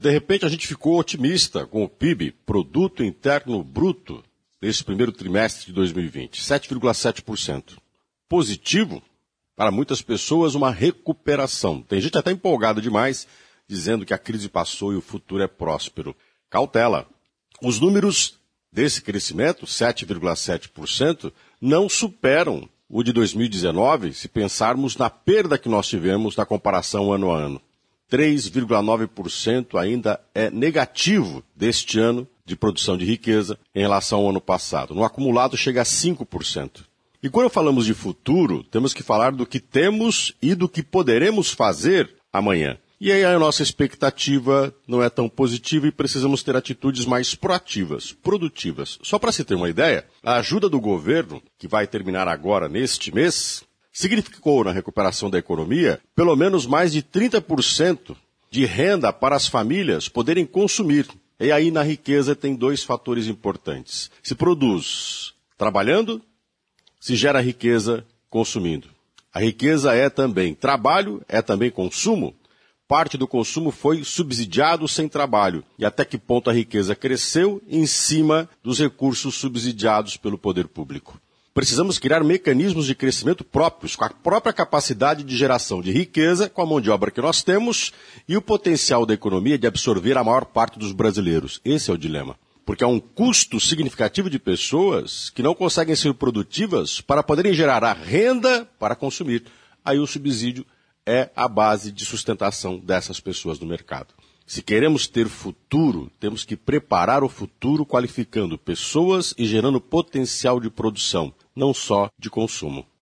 De repente a gente ficou otimista com o PIB, Produto Interno Bruto, nesse primeiro trimestre de 2020, 7,7%. Positivo, para muitas pessoas, uma recuperação. Tem gente até empolgada demais, dizendo que a crise passou e o futuro é próspero. Cautela. Os números desse crescimento, 7,7%, não superam o de 2019, se pensarmos na perda que nós tivemos na comparação ano a ano. 3,9% ainda é negativo deste ano de produção de riqueza em relação ao ano passado. No acumulado chega a 5%. E quando falamos de futuro, temos que falar do que temos e do que poderemos fazer amanhã. E aí a nossa expectativa não é tão positiva e precisamos ter atitudes mais proativas, produtivas. Só para se ter uma ideia, a ajuda do governo, que vai terminar agora neste mês, significou na recuperação da economia pelo menos mais de 30% de renda para as famílias poderem consumir. E aí na riqueza tem dois fatores importantes. Se produz trabalhando, se gera riqueza consumindo. A riqueza é também trabalho, é também consumo. Parte do consumo foi subsidiado sem trabalho. E até que ponto a riqueza cresceu em cima dos recursos subsidiados pelo poder público. Precisamos criar mecanismos de crescimento próprios, com a própria capacidade de geração de riqueza, com a mão de obra que nós temos e o potencial da economia de absorver a maior parte dos brasileiros. Esse é o dilema. Porque há um custo significativo de pessoas que não conseguem ser produtivas para poderem gerar a renda para consumir. Aí o subsídio é a base de sustentação dessas pessoas no mercado. Se queremos ter futuro, temos que preparar o futuro qualificando pessoas e gerando potencial de produção, não só de consumo.